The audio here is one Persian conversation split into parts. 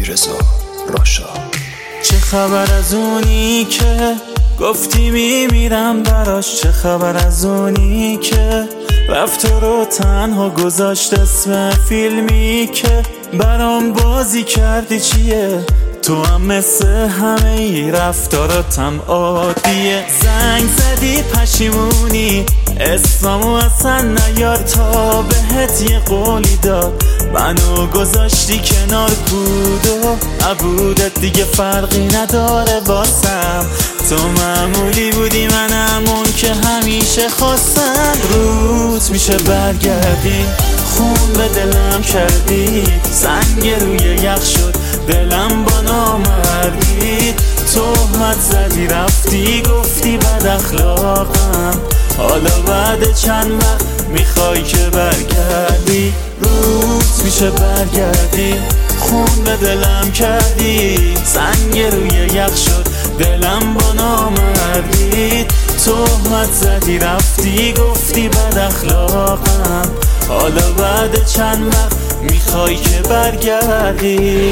رضا راشا. چه خبر از اونی که گفتی میمیرم براش؟ چه خبر از اونی که رفت و رو تنها گذاشت اسم فیلمی که برام بازی کردی چیه؟ تو هم مثل همه ای رفتاراتم عادیه. زنگ زدی پشیمونی اسممو اصلا نیار تا بهت یه قولی داد، منو گذاشتی کنار بود و عبودت دیگه فرقی نداره واسم. تو معمولی بودی منم اون که همیشه خواستم. روت میشه برگردی خون به دلم کردی، سنگ روی یخ شد دلم با نامردی. تهمت زدی رفتی گفتی بد اخلاقم، حالا بعد چند وقت میخوای که برگردی. روت میشه برگردی خون به دلم کردی، سنگ روی یخ شد دلم با نامردی. تهمت زدی رفتی گفتی بد اخلاقم، حالا بعد چند وقت میخوای که برگردی.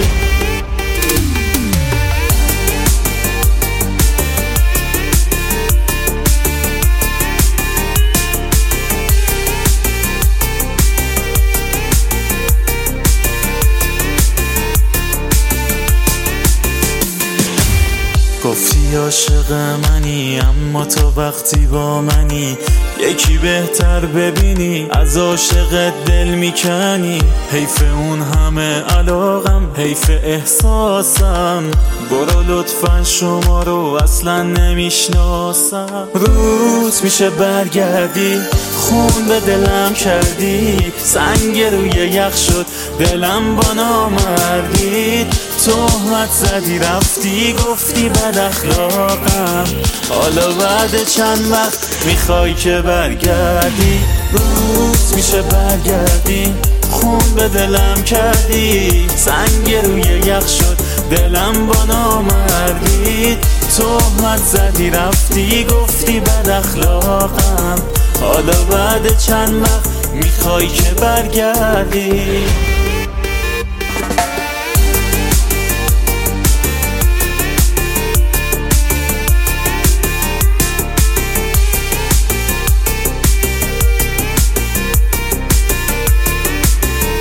گفتی عاشق منی اما تو وقتی با منی یکی بهتر ببینی، از عاشقت دل میکنی. حیف اون همه علاقم، حیف احساسم، برو لطفا شما رو اصلا نمیشناسم. روت میشه برگردی خون به دلم کردی، سنگ روی یخ شد دلم با نامردی. تهمت زدی رفتی گفتی بد اخلاقم، حالا بعد چند وقت میخوای که برگردی. روت میشه برگردی خون به دلم کردی، سنگ روی یخ شد دلم با نامردی. تهمت زدی رفتی گفتی بد اخلاقم، حالا بعد چند وقت میخوای که برگردی.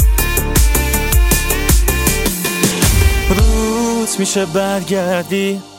روت میشه برگردی